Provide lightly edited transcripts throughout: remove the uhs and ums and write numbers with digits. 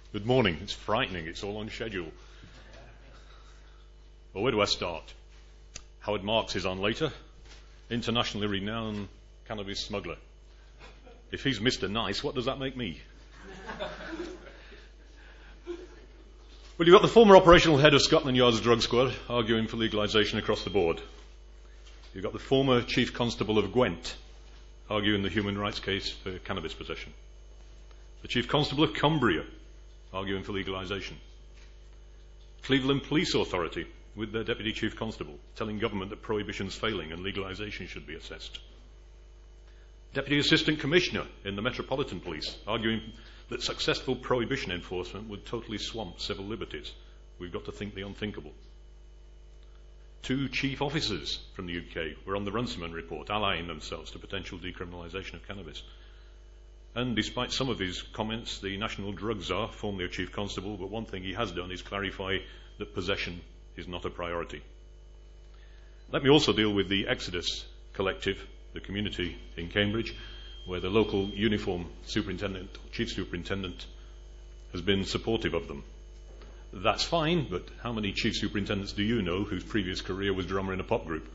Good morning. It's frightening. It's all on schedule. Well, where do I start? Howard Marks is on later. Internationally renowned cannabis smuggler. If he's Mr. Nice, what does that make me? Well, you've got the former operational head of Scotland Yard's drug squad arguing for legalisation across the board. You've got the former chief constable of Gwent arguing the human rights case for cannabis possession. The chief constable of Cumbria arguing for legalisation. Cleveland Police Authority with their deputy chief constable telling government that prohibition's failing and legalisation should be assessed. Deputy Assistant Commissioner in the Metropolitan Police arguing that successful prohibition enforcement would totally swamp civil liberties. We've got to think the unthinkable. 2 chief officers from the UK were on the Runciman report, allying themselves to potential decriminalisation of cannabis. And despite some of his comments, the National Drug Czar, formerly a chief constable, but one thing he has done is clarify that possession is not a priority. Let me also deal with the Exodus Collective, the community in Cambridge, where the local uniform superintendent, chief superintendent, has been supportive of them. That's fine, but how many chief superintendents do you know whose previous career was drummer in a pop group?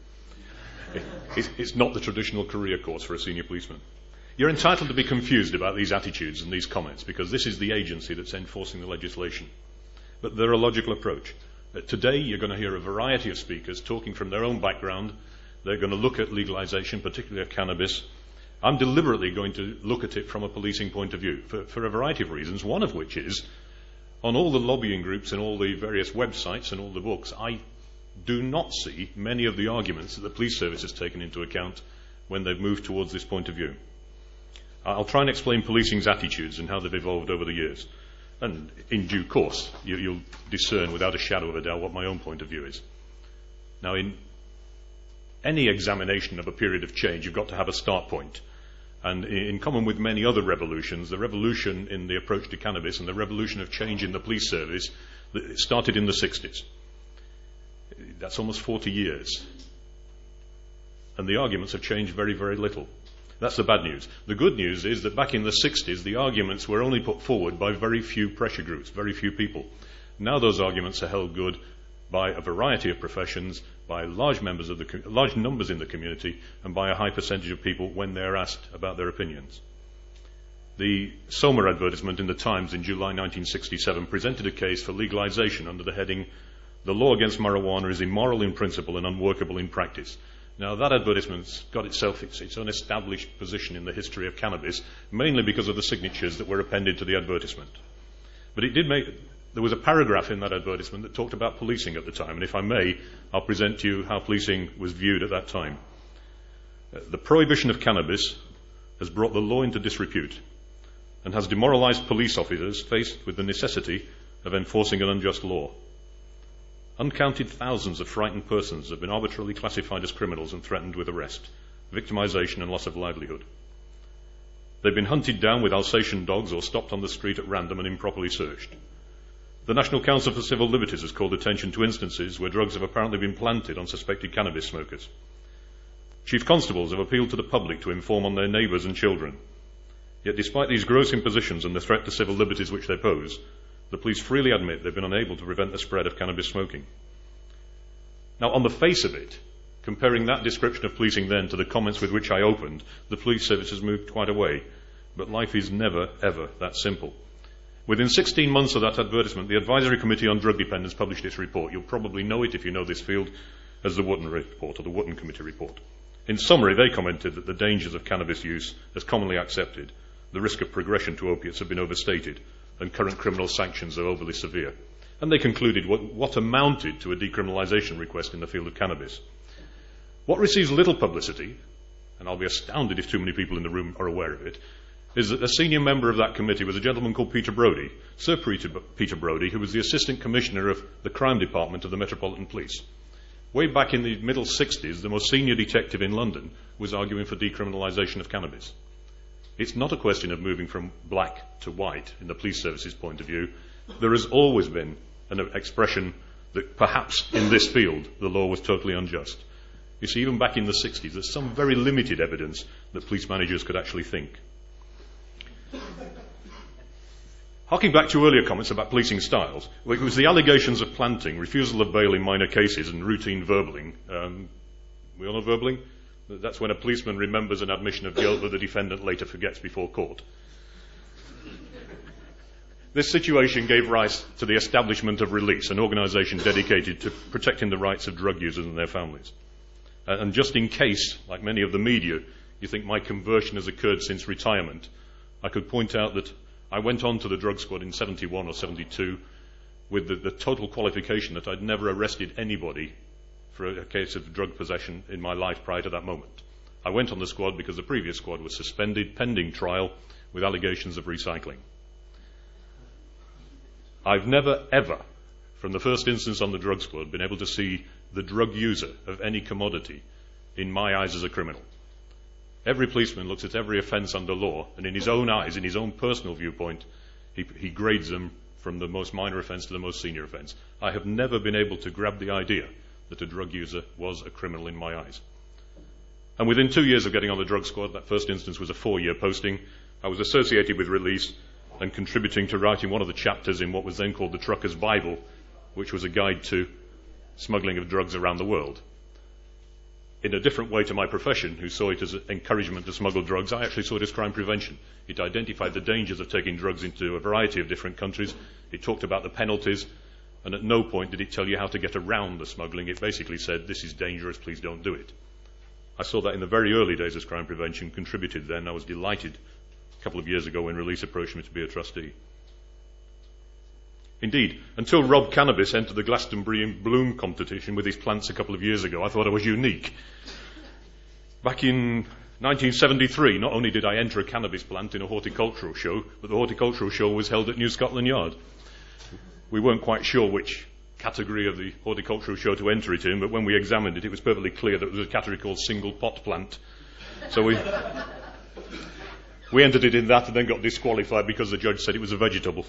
It's not the traditional career course for a senior policeman. You're entitled to be confused about these attitudes and these comments because this is the agency that's enforcing the legislation. But they're a logical approach. Today you're going to hear a variety of speakers talking from their own background. They're going to look at legalisation, particularly of cannabis. I'm deliberately going to look at it from a policing point of view for a variety of reasons, one of which is on all the lobbying groups and all the various websites and all the books, I do not see many of the arguments that the police service has taken into account when they've moved towards this point of view. I'll try and explain policing's attitudes and how they've evolved over the years. And in due course, you'll discern without a shadow of a doubt what my own point of view is. Now, in any examination of a period of change, you've got to have a start point. And in common with many other revolutions, the revolution in the approach to cannabis and the revolution of change in the police service started in the 60s. That's almost 40 years. And the arguments have changed very, very little. That's the bad news. The good news is that back in the 60s, the arguments were only put forward by very few pressure groups, very few people. Now those arguments are held good by a variety of professions, by large numbers in the community, and by a high percentage of people when they're asked about their opinions. The Soma advertisement in the Times in July 1967 presented a case for legalisation under the heading, "The law against marijuana is immoral in principle and unworkable in practice." Now, that advertisement's got itself its own established position in the history of cannabis, mainly because of the signatures that were appended to the advertisement. But there was a paragraph in that advertisement that talked about policing at the time, and if I may, I'll present to you how policing was viewed at that time. The prohibition of cannabis has brought the law into disrepute and has demoralised police officers faced with the necessity of enforcing an unjust law. Uncounted thousands of frightened persons have been arbitrarily classified as criminals and threatened with arrest, victimisation and loss of livelihood. They've been hunted down with Alsatian dogs or stopped on the street at random and improperly searched. The National Council for Civil Liberties has called attention to instances where drugs have apparently been planted on suspected cannabis smokers. Chief constables have appealed to the public to inform on their neighbours and children. Yet despite these gross impositions and the threat to civil liberties which they pose, the police freely admit they've been unable to prevent the spread of cannabis smoking. Now, on the face of it, comparing that description of policing then to the comments with which I opened, the police service has moved quite a way. But life is never, ever that simple. Within 16 months of that advertisement, the Advisory Committee on Drug Dependence published its report. You'll probably know it if you know this field as the Wootton Report or the Wootton Committee Report. In summary, they commented that the dangers of cannabis use, as commonly accepted, the risk of progression to opiates have been overstated, and current criminal sanctions are overly severe. And they concluded what amounted to a decriminalisation request in the field of cannabis. What receives little publicity, and I'll be astounded if too many people in the room are aware of it, is that a senior member of that committee was a gentleman called Peter Brodie, Sir Peter Brodie, who was the Assistant Commissioner of the Crime Department of the Metropolitan Police. Way back in the middle 60s, the most senior detective in London was arguing for decriminalisation of cannabis. It's not a question of moving from black to white in the police service's point of view. There has always been an expression that perhaps in this field the law was totally unjust. You see, even back in the 60s, there's some very limited evidence that police managers could actually think. Harking back to earlier comments about policing styles, it was the allegations of planting, refusal of bail in minor cases, and routine verballing. We all know verballing? That's when a policeman remembers an admission of guilt that the defendant later forgets before court. This situation gave rise to the establishment of Release, an organisation dedicated to protecting the rights of drug users and their families. And just in case, like many of the media, you think my conversion has occurred since retirement, I could point out that I went on to the drug squad in 71 or 72 with the total qualification that I'd never arrested anybody for a case of drug possession in my life prior to that moment. I went on the squad because the previous squad was suspended pending trial with allegations of recycling. I've never, ever, from the first instance on the drug squad, been able to see the drug user of any commodity in my eyes as a criminal. Every policeman looks at every offence under law, and in his own eyes, in his own personal viewpoint, he grades them from the most minor offence to the most senior offence. I have never been able to grab the idea that a drug user was a criminal in my eyes. And within 2 years of getting on the drug squad, that first instance was a 4-year posting, I was associated with Release and contributing to writing one of the chapters in what was then called the Trucker's Bible, which was a guide to smuggling of drugs around the world. In a different way to my profession, who saw it as encouragement to smuggle drugs, I actually saw it as crime prevention. It identified the dangers of taking drugs into a variety of different countries. It talked about the penalties, and at no point did it tell you how to get around the smuggling. It basically said, this is dangerous, please don't do it. I saw that in the very early days as crime prevention, contributed then. I was delighted a couple of years ago when Release approached me to be a trustee. Indeed, until Rob Cannabis entered the Glastonbury Bloom competition with his plants a couple of years ago, I thought I was unique. Back in 1973, not only did I enter a cannabis plant in a horticultural show, but the horticultural show was held at New Scotland Yard. We weren't quite sure which category of the horticultural show to enter it in, but when we examined it, it was perfectly clear that it was a category called single pot plant. So we entered it in that and then got disqualified because the judge said it was a vegetable.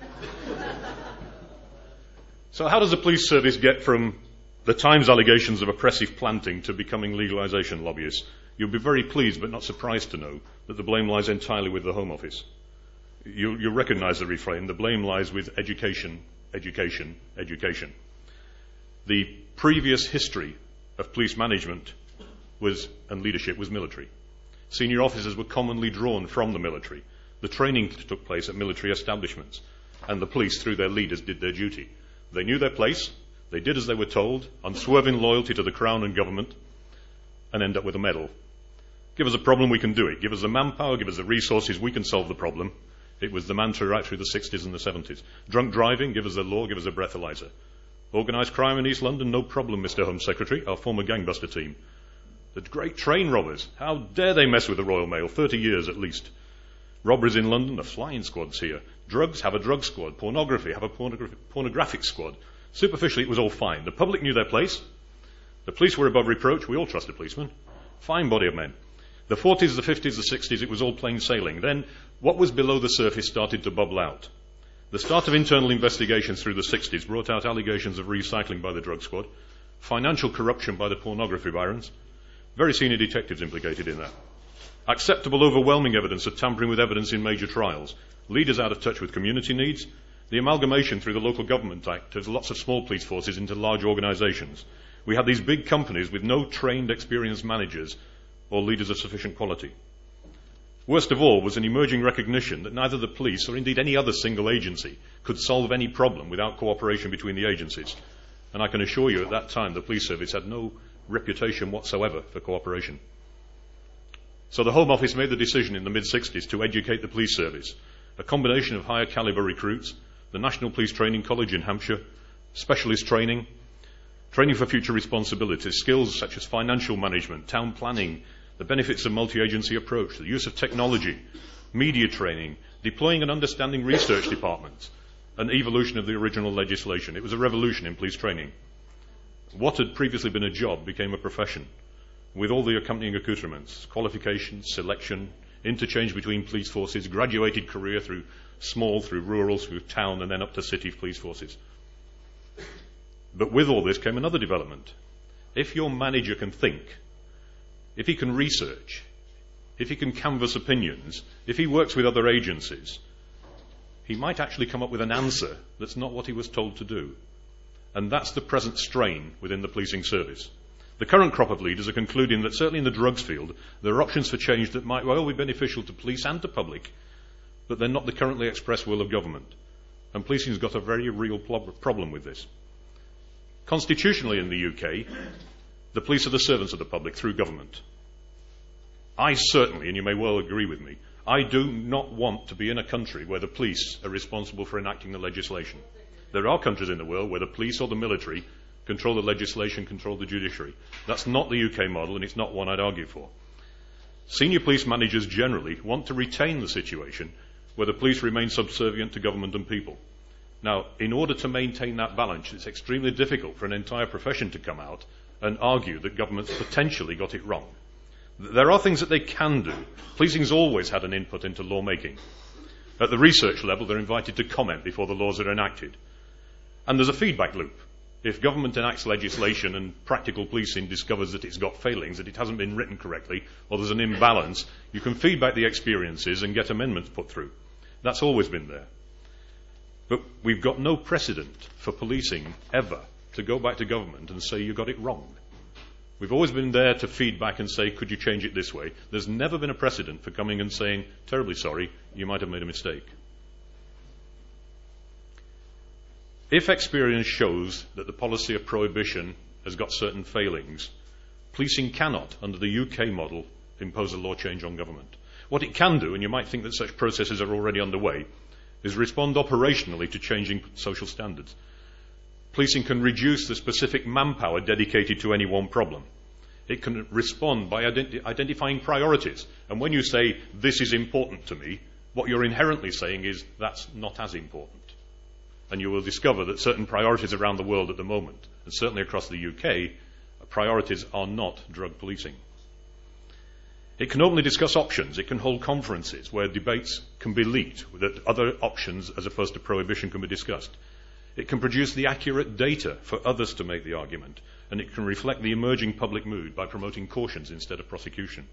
So how does the police service get from the Times allegations of oppressive planting to becoming legalisation lobbyists? You'll be very pleased but not surprised to know that the blame lies entirely with the Home Office. You'll recognise the refrain, the blame lies with education, education, education. The previous history of police management and leadership was military. Senior officers were commonly drawn from the military. The training took place at military establishments, and the police, through their leaders, did their duty. They knew their place, they did as they were told, unswerving loyalty to the Crown and government, and end up with a medal. Give us a problem, we can do it. Give us the manpower, give us the resources, we can solve the problem. It was the mantra right through the 60s and the 70s. Drunk driving, give us the law, give us a breathalyzer. Organised crime in East London, no problem, Mr Home Secretary, our former gangbuster team. The great train robbers, how dare they mess with the Royal Mail, 30 years at least. Robberies in London, the flying squad's here. Drugs, have a drug squad. Pornography, have a pornographic squad. Superficially, it was all fine. The public knew their place. The police were above reproach. We all trusted policemen. Fine body of men. The 40s, the 50s, the 60s, it was all plain sailing. Then, what was below the surface started to bubble out. The start of internal investigations through the 60s brought out allegations of recycling by the drug squad, financial corruption by the pornography barons, very senior detectives implicated in that. Acceptable, overwhelming evidence of tampering with evidence in major trials, leaders out of touch with community needs, the amalgamation through the Local Government Act of lots of small police forces into large organisations. We had these big companies with no trained, experienced managers or leaders of sufficient quality. Worst of all was an emerging recognition that neither the police or indeed any other single agency could solve any problem without cooperation between the agencies. And I can assure you at that time the police service had no reputation whatsoever for cooperation. So the Home Office made the decision in the mid-60s to educate the police service, a combination of higher calibre recruits, the National Police Training College in Hampshire, specialist training, training for future responsibilities, skills such as financial management, town planning, the benefits of multi-agency approach, the use of technology, media training, deploying and understanding research departments, and evolution of the original legislation. It was a revolution in police training. What had previously been a job became a profession, with all the accompanying accoutrements, qualifications, selection, interchange between police forces, graduated career through small, through rural, through town, and then up to city police forces. But with all this came another development. If your manager can think, if he can research, if he can canvass opinions, if he works with other agencies, he might actually come up with an answer that's not what he was told to do. And that's the present strain within the policing service. The current crop of leaders are concluding that certainly in the drugs field, there are options for change that might well be beneficial to police and to public, but they're not the currently expressed will of government. And policing has got a very real problem with this. Constitutionally in the UK, the police are the servants of the public through government. I certainly, and you may well agree with me, I do not want to be in a country where the police are responsible for enacting the legislation. There are countries in the world where the police or the military control the legislation, control the judiciary. That's not the UK model, and it's not one I'd argue for. Senior police managers generally want to retain the situation where the police remain subservient to government and people. Now, in order to maintain that balance, it's extremely difficult for an entire profession to come out and argue that governments potentially got it wrong. There are things that they can do. Policing's always had an input into lawmaking. At the research level, they're invited to comment before the laws are enacted. And there's a feedback loop. If government enacts legislation and practical policing discovers that it's got failings, that it hasn't been written correctly, or there's an imbalance, you can feedback the experiences and get amendments put through. That's always been there. But we've got no precedent for policing ever to go back to government and say you got it wrong. We've always been there to feedback and say, could you change it this way? There's never been a precedent for coming and saying, terribly sorry, you might have made a mistake. If experience shows that the policy of prohibition has got certain failings, policing cannot, under the UK model, impose a law change on government. What it can do, and you might think that such processes are already underway, is respond operationally to changing social standards. Policing can reduce the specific manpower dedicated to any one problem. It can respond by identifying priorities. And when you say, this is important to me, what you're inherently saying is, that's not as important. And you will discover that certain priorities around the world at the moment, and certainly across the UK, priorities are not drug policing. It can openly discuss options. It can hold conferences where debates can be leaked, that other options as opposed to prohibition can be discussed. It can produce the accurate data for others to make the argument, and it can reflect the emerging public mood by promoting cautions instead of prosecution.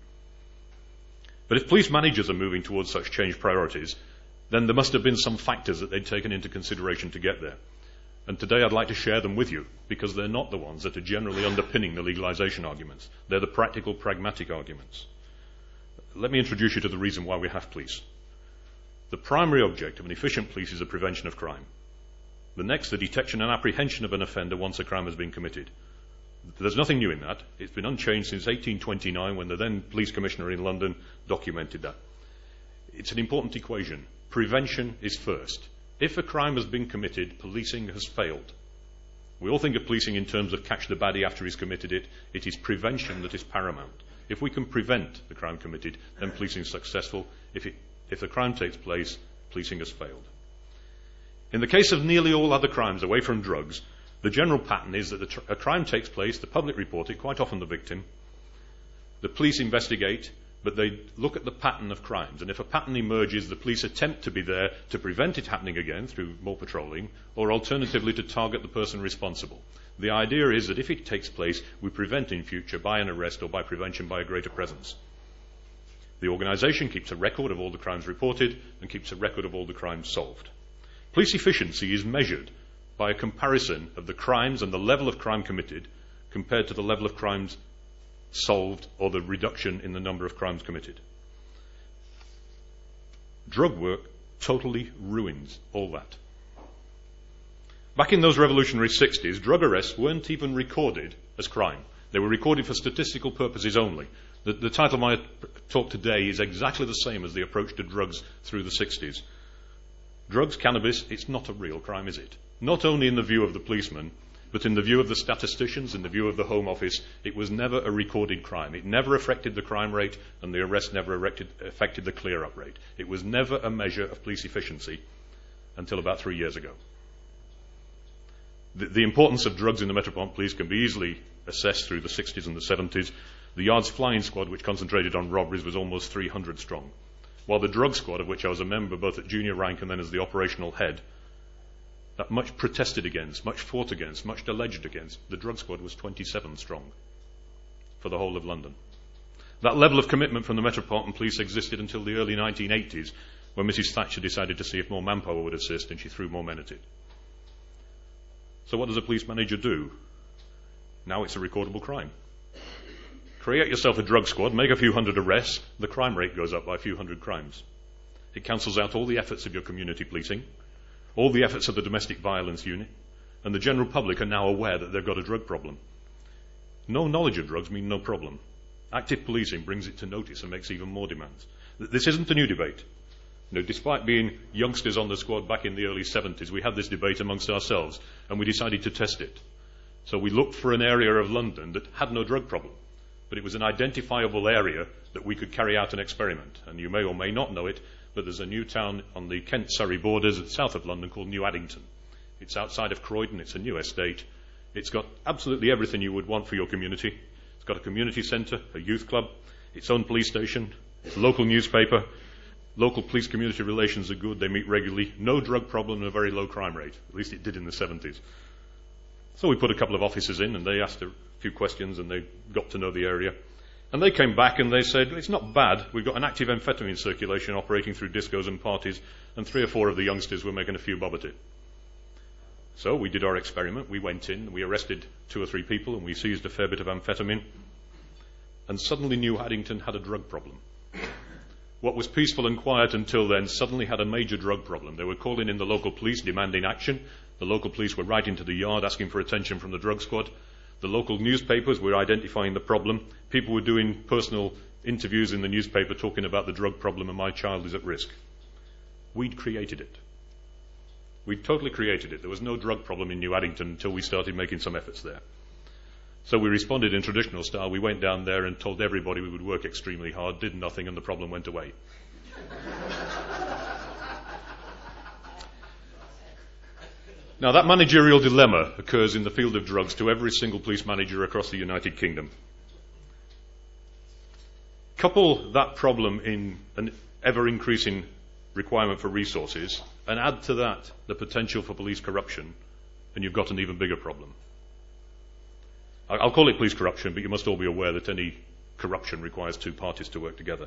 But if police managers are moving towards such changed priorities, then there must have been some factors that they'd taken into consideration to get there. And today I'd like to share them with you, because they're not the ones that are generally underpinning the legalisation arguments. They're the practical, pragmatic arguments. Let me introduce you to the reason why we have police. The primary object of an efficient police is the prevention of crime. The next, the detection and apprehension of an offender once a crime has been committed. There's nothing new in that. It's been unchanged since 1829 when the then police commissioner in London documented that. It's an important equation. Prevention is first. If a crime has been committed, policing has failed. We all think of policing in terms of catch the baddie after he's committed it. It is prevention that is paramount. If we can prevent the crime committed, then policing is successful. If the crime takes place, policing has failed. In the case of nearly all other crimes away from drugs, the general pattern is that a crime takes place, the public report it, quite often the victim, the police investigate, but they look at the pattern of crimes, and if a pattern emerges, the police attempt to be there to prevent it happening again through more patrolling, or alternatively to target the person responsible. The idea is that if it takes place, we prevent in future by an arrest or by prevention by a greater presence. The organisation keeps a record of all the crimes reported and keeps a record of all the crimes solved. Police efficiency is measured by a comparison of the crimes and the level of crime committed compared to the level of crimes solved or the reduction in the number of crimes committed. Drug work totally ruins all that. Back in those revolutionary 60s, drug arrests weren't even recorded as crime. They were recorded for statistical purposes only. The title of my talk today is exactly the same as the approach to drugs through the 60s. Drugs, cannabis, it's not a real crime, is it? Not only in the view of the policeman, but in the view of the statisticians, in the view of the Home Office, it was never a recorded crime. It never affected the crime rate, and the arrest never affected the clear-up rate. It was never a measure of police efficiency until about 3 years ago. The importance of drugs in the Metropolitan Police can be easily assessed through the 60s and the 70s. The Yards Flying Squad, which concentrated on robberies, was almost 300 strong. While the drug squad, of which I was a member both at junior rank and then as the operational head, that much protested against, much fought against, much alleged against, the drug squad was 27 strong for the whole of London. That level of commitment from the Metropolitan Police existed until the early 1980s, when Mrs. Thatcher decided to see if more manpower would assist, and she threw more men at it. So what does a police manager do? Now it's a recordable crime. Create yourself a drug squad, make a few hundred arrests, the crime rate goes up by a few hundred crimes. It cancels out all the efforts of your community policing, all the efforts of the domestic violence unit, and the general public are now aware that they've got a drug problem. No knowledge of drugs means no problem. Active policing brings it to notice and makes even more demands. This isn't a new debate. Despite being youngsters on the squad back in the early 70s, we had this debate amongst ourselves, and we decided to test it. So we looked for an area of London that had no drug problem, but it was an identifiable area that we could carry out an experiment. And you may or may not know it, but there's a new town on the Kent-Surrey borders at the south of London called New Addington. It's outside of Croydon, it's a new estate. It's got absolutely everything you would want for your community. It's got a community centre, a youth club, its own police station, its local newspaper. Local police community relations are good, they meet regularly. No drug problem and a very low crime rate. At least it did in the 70s. So we put a couple of officers in and they asked a few questions and they got to know the area. And they came back and they said, it's not bad. We've got an active amphetamine circulation operating through discos and parties, and 3 or 4 of the youngsters were making a few bob at it. So we did our experiment. We went in, we arrested 2 or 3 people and we seized a fair bit of amphetamine. And suddenly New Addington had a drug problem. What was peaceful and quiet until then suddenly had a major drug problem. They were calling in the local police demanding action. The local police were riding to the yard asking for attention from the drug squad. The local newspapers were identifying the problem. People were doing personal interviews in the newspaper talking about the drug problem and my child is at risk. We'd created it. We'd totally created it. There was no drug problem in New Addington until we started making some efforts there. So we responded in traditional style. We went down there and told everybody we would work extremely hard, did nothing, and the problem went away. Now, that managerial dilemma occurs in the field of drugs to every single police manager across the United Kingdom. Couple that problem in an ever-increasing requirement for resources, and add to that the potential for police corruption, and you've got an even bigger problem. I'll call it police corruption, but you must all be aware that any corruption requires 2 parties to work together.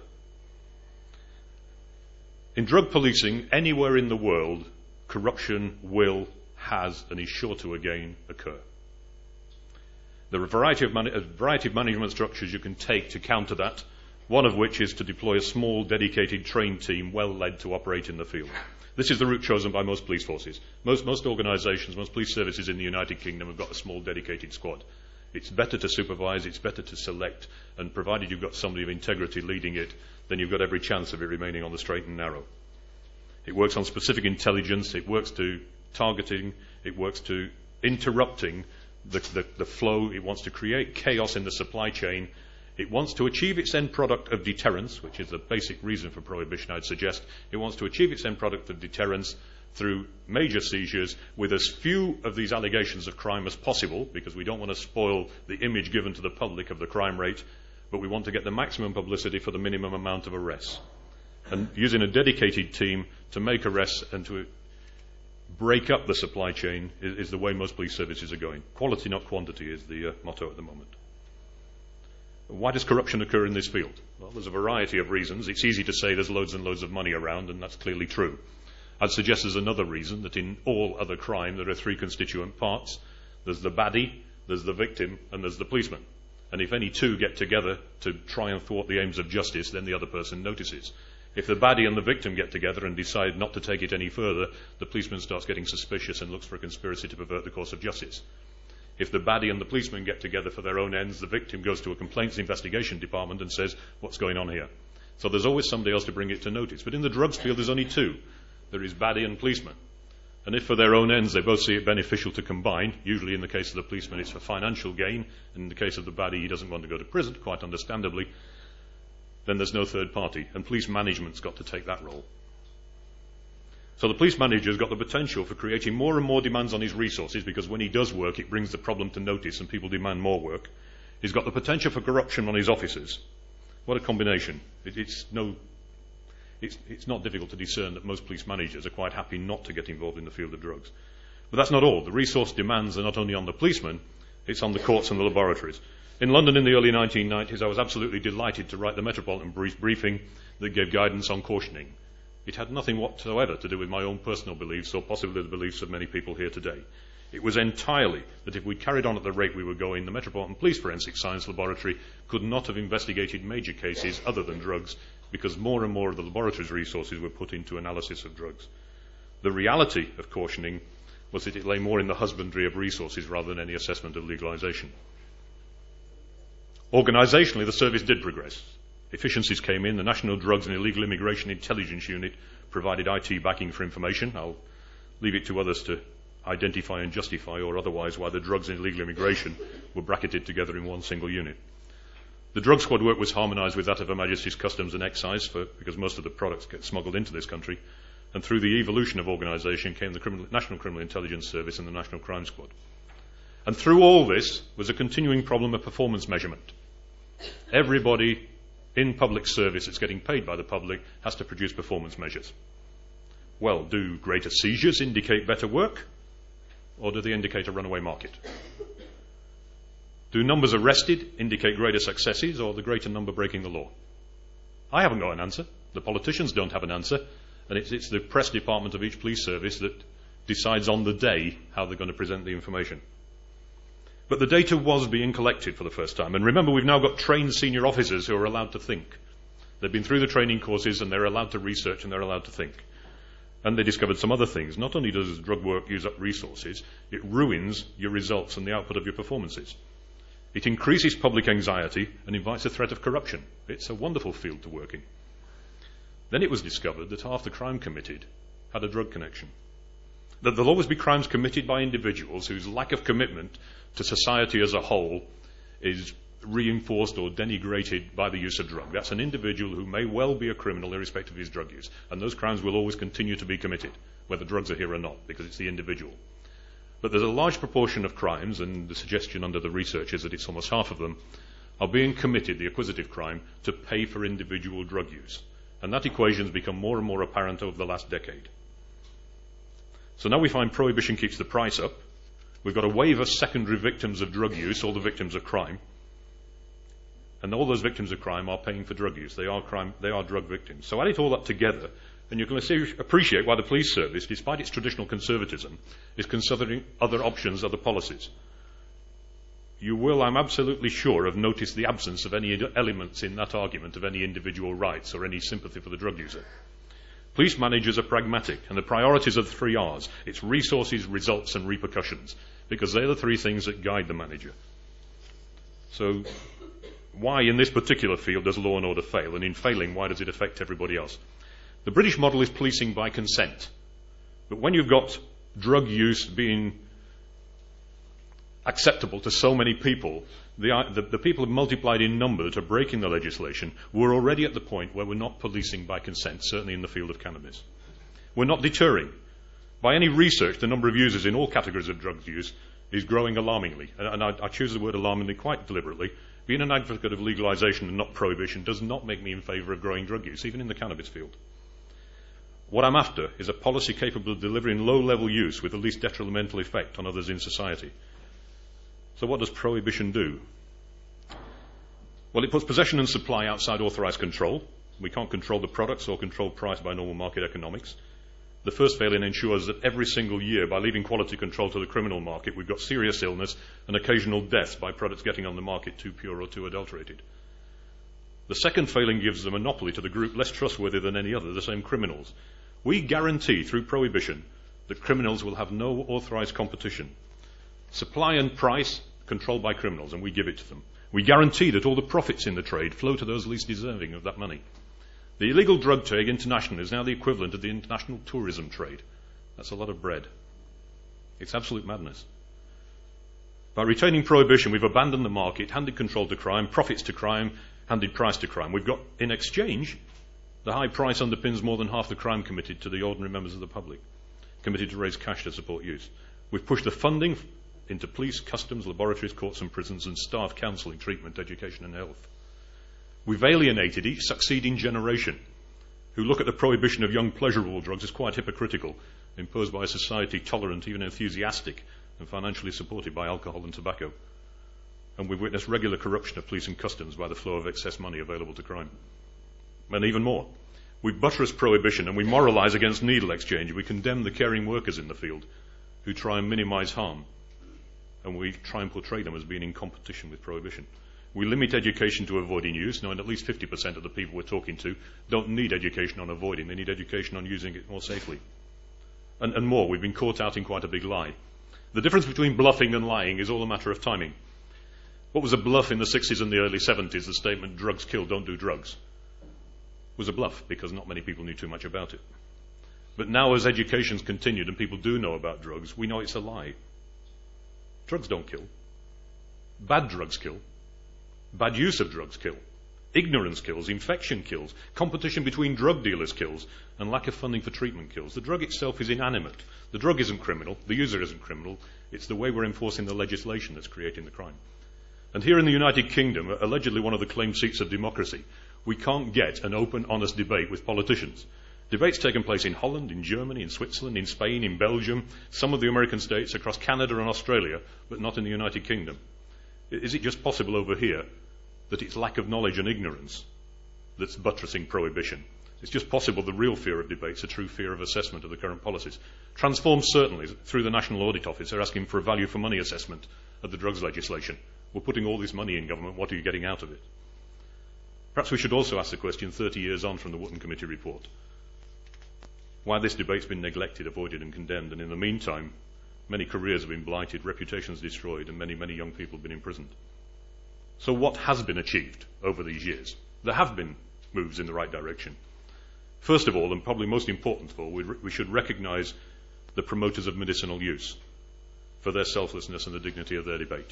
In drug policing, anywhere in the world, corruption will, has, and is sure to again occur. There are a variety of management structures you can take to counter that, one of which is to deploy a small, dedicated, trained team, well led to operate in the field. This is the route chosen by most police forces. Most organisations, most police services in the United Kingdom have got a small, dedicated squad. It's better to supervise, it's better to select, and provided you've got somebody of integrity leading it, then you've got every chance of it remaining on the straight and narrow. It works on specific intelligence, it works to targeting, it works to interrupting the flow, it wants to create chaos in the supply chain, it wants to achieve its end product of deterrence, which is the basic reason for prohibition, I'd suggest. It wants to achieve its end product of deterrence through major seizures with as few of these allegations of crime as possible, because we don't want to spoil the image given to the public of the crime rate, but we want to get the maximum publicity for the minimum amount of arrests. And using a dedicated team to make arrests and to break up the supply chain is the way most police services are going. Quality, not quantity, is the motto at the moment. Why does corruption occur in this field? Well, there's a variety of reasons. It's easy to say there's loads and loads of money around, and that's clearly true. I'd suggest there's another reason, that in all other crime there are 3 constituent parts. There's the baddie, there's the victim, and there's the policeman. And if any 2 get together to try and thwart the aims of justice, then the other person notices. If the baddie and the victim get together and decide not to take it any further, the policeman starts getting suspicious and looks for a conspiracy to pervert the course of justice. If the baddie and the policeman get together for their own ends, the victim goes to a complaints investigation department and says, what's going on here? So there's always somebody else to bring it to notice. But in the drugs field, there's only 2. There is baddie and policeman. And if for their own ends they both see it beneficial to combine, usually in the case of the policeman it's for financial gain, and in the case of the baddie he doesn't want to go to prison, quite understandably, then there's no third party, and police management's got to take that role. So the police manager's got the potential for creating more and more demands on his resources, because when he does work it brings the problem to notice and people demand more work. He's got the potential for corruption on his officers. What a combination. It's not difficult to discern that most police managers are quite happy not to get involved in the field of drugs. But that's not all. The resource demands are not only on the policemen, it's on the courts and the laboratories. In London in the early 1990s, I was absolutely delighted to write the Metropolitan Briefing that gave guidance on cautioning. It had nothing whatsoever to do with my own personal beliefs or possibly the beliefs of many people here today. It was entirely that if we carried on at the rate we were going, the Metropolitan Police Forensic Science Laboratory could not have investigated major cases other than drugs, because more and more of the laboratory's resources were put into analysis of drugs. The reality of cautioning was that it lay more in the husbandry of resources rather than any assessment of legalisation. Organisationally, the service did progress. Efficiencies came in. The National Drugs and Illegal Immigration Intelligence Unit provided IT backing for information. I'll leave it to others to identify and justify or otherwise why the drugs and illegal immigration were bracketed together in one single unit. The drug squad work was harmonised with that of Her Majesty's Customs and Excise because most of the products get smuggled into this country. And through the evolution of organisation came the National Criminal Intelligence Service and the National Crime Squad. And through all this was a continuing problem of performance measurement. Everybody in public service that's getting paid by the public has to produce performance measures. Well, do greater seizures indicate better work, or do they indicate a runaway market? Do numbers arrested indicate greater successes, or the greater number breaking the law? I haven't got an answer. The politicians don't have an answer, and it's the press department of each police service that decides on the day how they're going to present the information. But the data was being collected for the first time. And remember, we've now got trained senior officers who are allowed to think. They've been through the training courses and they're allowed to research and they're allowed to think. And they discovered some other things. Not only does drug work use up resources, it ruins your results and the output of your performances. It increases public anxiety and invites a threat of corruption. It's a wonderful field to work in. Then it was discovered that half the crime committed had a drug connection. That there'll always be crimes committed by individuals whose lack of commitment to society as a whole is reinforced or denigrated by the use of drug. That's an individual who may well be a criminal irrespective of his drug use. And those crimes will always continue to be committed, whether drugs are here or not, because it's the individual. But there's a large proportion of crimes, and the suggestion under the research is that it's almost half of them, are being committed, the acquisitive crime, to pay for individual drug use. And that equation has become more and more apparent over the last decade. So now we find prohibition keeps the price up. We've got a wave of secondary victims of drug use, all the victims of crime. And all those victims of crime are paying for drug use. They are drug victims. So add it all up together, and you can appreciate why the police service, despite its traditional conservatism, is considering other options, other policies. You will, I'm absolutely sure, have noticed the absence of any elements in that argument of any individual rights or any sympathy for the drug user. Police managers are pragmatic, and the priorities are the 3 R's. It's resources, results, and repercussions, because they're the 3 things that guide the manager. So why in this particular field does law and order fail? And in failing, why does it affect everybody else? The British model is policing by consent. But when you've got drug use being acceptable to so many people, the people multiplied in number to breaking the legislation were already at the point where we're not policing by consent, certainly in the field of cannabis. We're not deterring. By any research, the number of users in all categories of drug use is growing alarmingly. And I choose the word alarmingly quite deliberately. Being an advocate of legalisation and not prohibition does not make me in favour of growing drug use, even in the cannabis field. What I'm after is a policy capable of delivering low-level use with the least detrimental effect on others in society. So what does prohibition do? Well, it puts possession and supply outside authorised control. We can't control the products or control price by normal market economics. The first failing ensures that every single year, by leaving quality control to the criminal market, we've got serious illness and occasional deaths by products getting on the market too pure or too adulterated. The second failing gives a monopoly to the group less trustworthy than any other, the same criminals. We guarantee through prohibition that criminals will have no authorised competition. Supply and price controlled by criminals, and we give it to them. We guarantee that all the profits in the trade flow to those least deserving of that money. The illegal drug trade internationally is now the equivalent of the international tourism trade. That's a lot of bread. It's absolute madness. By retaining prohibition, we've abandoned the market, handed control to crime, profits to crime, handed price to crime. We've got, in exchange, the high price underpins more than half the crime committed to the ordinary members of the public, committed to raise cash to support use. We've pushed the funding into police, customs, laboratories, courts and prisons, and staff counselling, treatment, education and health. We've alienated each succeeding generation who look at the prohibition of young pleasurable drugs as quite hypocritical, imposed by a society tolerant, even enthusiastic, and financially supported by alcohol and tobacco. And we've witnessed regular corruption of police and customs by the flow of excess money available to crime. And even more, We buttress prohibition and we moralise against needle exchange. We condemn the caring workers in the field who try and minimise harm, and we try and portray them as being in competition with prohibition. We limit education to avoiding use, knowing at least 50% of the people we're talking to don't need education on avoiding, they need education on using it more safely. And more, we've been caught out in quite a big lie. The difference between bluffing and lying is all a matter of timing. What was a bluff in the 60s and the early 70s, the statement, drugs kill, don't do drugs, was a bluff because not many people knew too much about it. But now as education's continued and people do know about drugs, we know it's a lie. Drugs don't kill. Bad drugs kill. Bad use of drugs kill. Ignorance kills. Infection kills. Competition between drug dealers kills. And lack of funding for treatment kills. The drug itself is inanimate. The drug isn't criminal. The user isn't criminal. It's the way we're enforcing the legislation that's creating the crime. And here in the United Kingdom, allegedly one of the claimed seats of democracy, we can't get an open, honest debate with politicians. Debates taking place in Holland, in Germany, in Switzerland, in Spain, in Belgium, some of the American states, across Canada and Australia, but not in the United Kingdom. Is it just possible over here that it's lack of knowledge and ignorance that's buttressing prohibition? It's just possible the real fear of debate's a true fear of assessment of the current policies. Transform certainly, through the National Audit Office, are asking for a value for money assessment of the drugs legislation. We're putting all this money in government, what are you getting out of it? Perhaps we should also ask the question 30 years on from the Wootton Committee report, why this debate's been neglected, avoided and condemned, and in the meantime, many careers have been blighted, reputations destroyed, and many, many young people have been imprisoned. So what has been achieved over these years? There have been moves in the right direction. First of all, and probably most important of all, we should recognise the promoters of medicinal use for their selflessness and the dignity of their debate.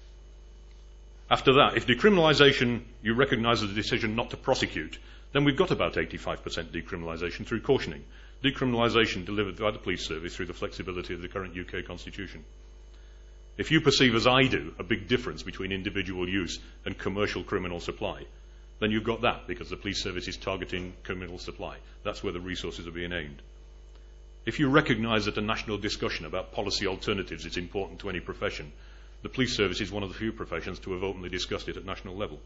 After that, if decriminalisation, you recognise as a decision not to prosecute, then we've got about 85% decriminalisation through cautioning. Decriminalisation delivered by the police service through the flexibility of the current UK constitution. If you perceive, as I do, a big difference between individual use and commercial criminal supply, then you've got that because the police service is targeting criminal supply. That's where the resources are being aimed. If you recognise that a national discussion about policy alternatives is important to any profession, the police service is one of the few professions to have openly discussed it at national level.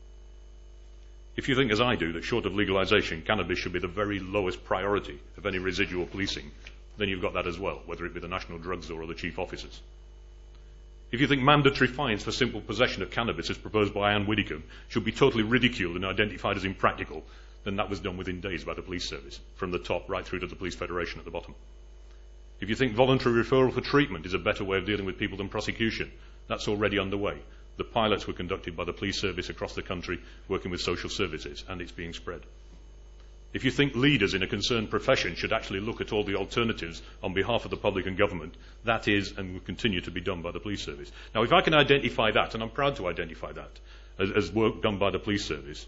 If you think, as I do, that short of legalisation, cannabis should be the very lowest priority of any residual policing, then you've got that as well, whether it be the National Drugs or the chief officers. If you think mandatory fines for simple possession of cannabis, as proposed by Anne Widdecombe, should be totally ridiculed and identified as impractical, then that was done within days by the police service, from the top right through to the police federation at the bottom. If you think voluntary referral for treatment is a better way of dealing with people than prosecution, that's already underway. The pilots were conducted by the police service across the country, working with social services, and it's being spread. If you think leaders in a concerned profession should actually look at all the alternatives on behalf of the public and government, that is and will continue to be done by the police service. Now, if I can identify that, and I'm proud to identify that, as work done by the police service,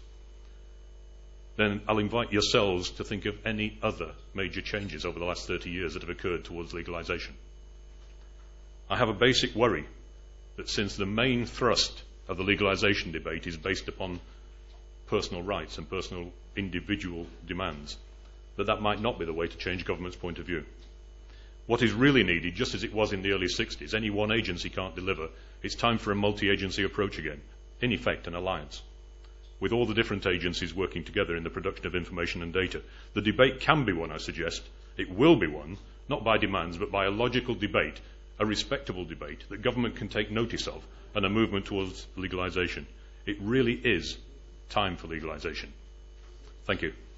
then I'll invite yourselves to think of any other major changes over the last 30 years that have occurred towards legalisation. I have a basic worry that since the main thrust of the legalisation debate is based upon personal rights and personal individual demands, that might not be the way to change government's point of view. What is really needed, just as it was in the early 60s, any one agency can't deliver. It's time for a multi-agency approach again, in effect an alliance, with all the different agencies working together in the production of information and data. The debate can be won, I suggest. It will be won, not by demands, but by a logical debate, a respectable debate that government can take notice of, and a movement towards legalisation. It really is time for legalisation. Thank you.